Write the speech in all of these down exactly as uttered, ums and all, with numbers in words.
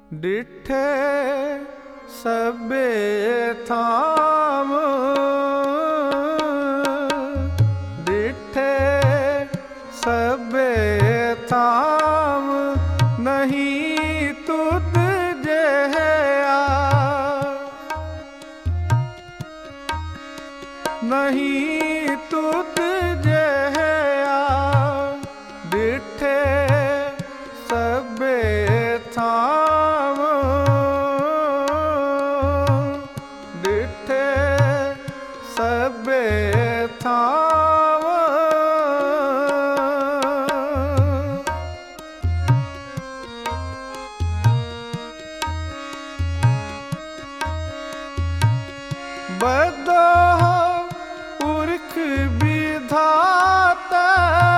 डिठे सबे थाम, डिठे सबे थाम, नहीं तुध जेहा, नहीं तुध जेहा, डिठे सबे थाम, डिठे सबे थाम। बदो पुरख विधाता,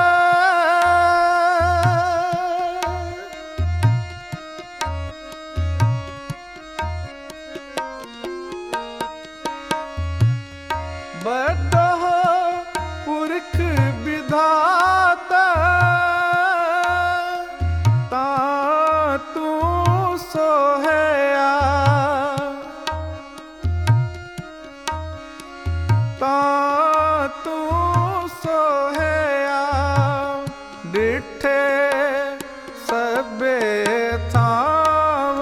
बदो पुरख विधाता, ता तू सोहया, ता तू सोहया, डिठे सबे थाम,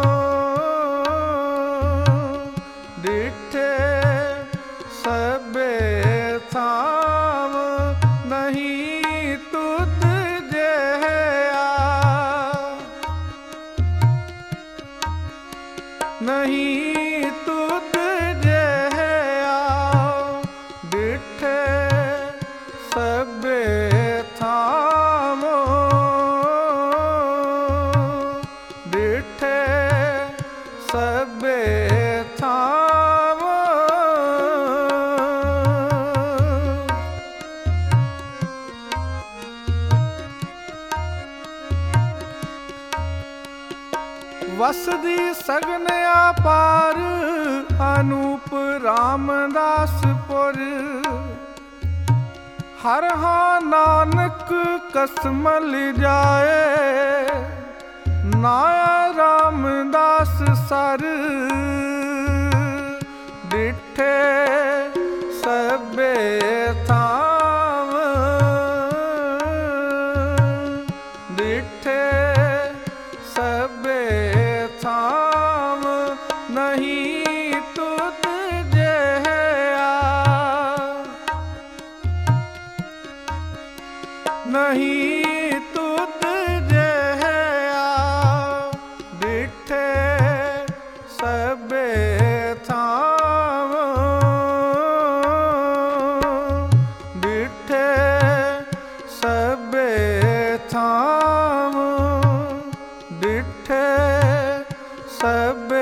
डिठे सबे थाम, नहीं तुध जेहा, नहीं तुध जेहा, डिठे सबे थाम, डिठे सबे थाम। वसदी सगन अपार, अनूप रामदासपुर, हर हाँ नानक कसमल जाए, नाया रामदास सर, डिठे सबे थाम, डिठे सबे थाम, नहीं तुध जेहा, नहीं तुध जेहा, डिठे सबे थाम, डिठे सबे थाम, डिठे सब